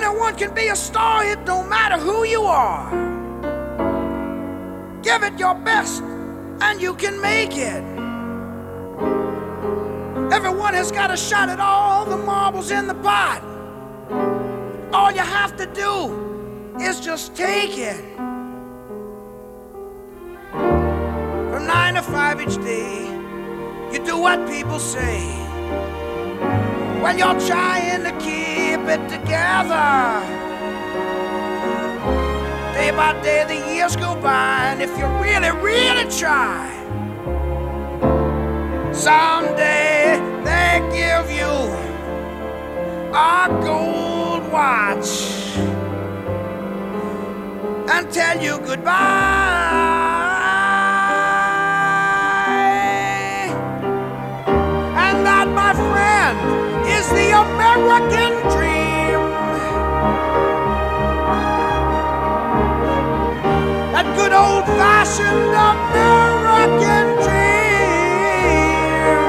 Anyone can be a star, it don't matter who you are. Give it your best and you can make it. Everyone has got a shot at all the marbles in the pot. All you have to do is just take it. From 9 to 5 each day, you do what people say. When you're trying to keep it together, day by day the years go by, and if you really, really try, someday they give you a gold watch and tell you goodbye. And that, my friend, is the American dream. That good old-fashioned American dream.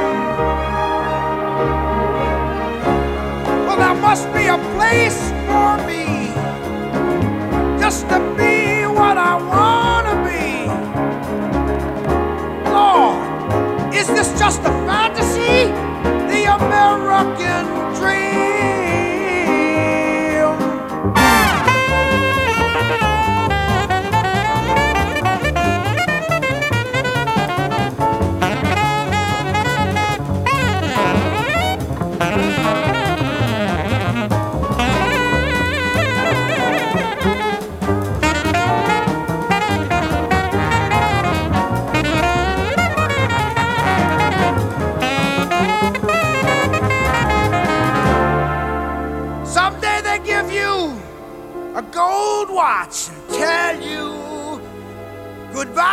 Well, there must be a place for me just to be what I want to be. Lord, is this just a fantasy? The American dream. Someday they give you a gold watch and tell you goodbye.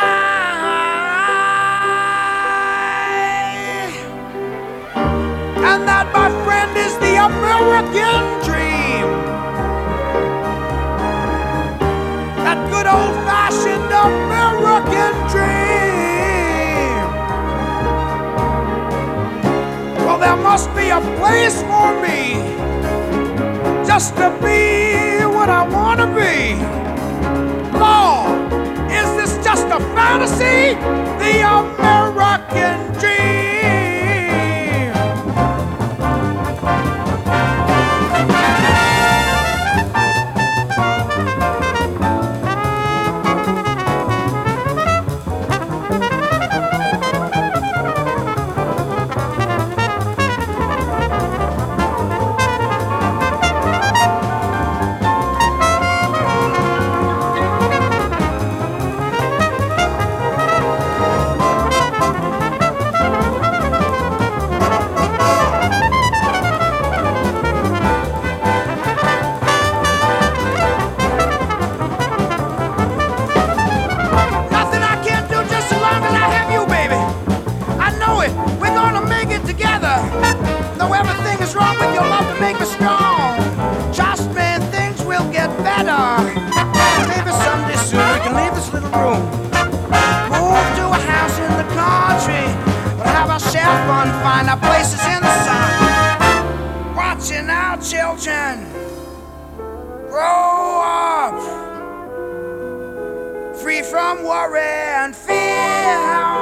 And that, my friend, is the American dream. That good old-fashioned American dream. Well, there must be a place for me just to be what I want to be. Lord, is this just a fantasy? The American dream. Though everything is wrong with your love to make me strong, trust me, things will get better. Maybe someday soon we can leave this little room, move to a house in the country, but have ourselves fun, find our places in the sun, watching our children grow up, free from worry and fear.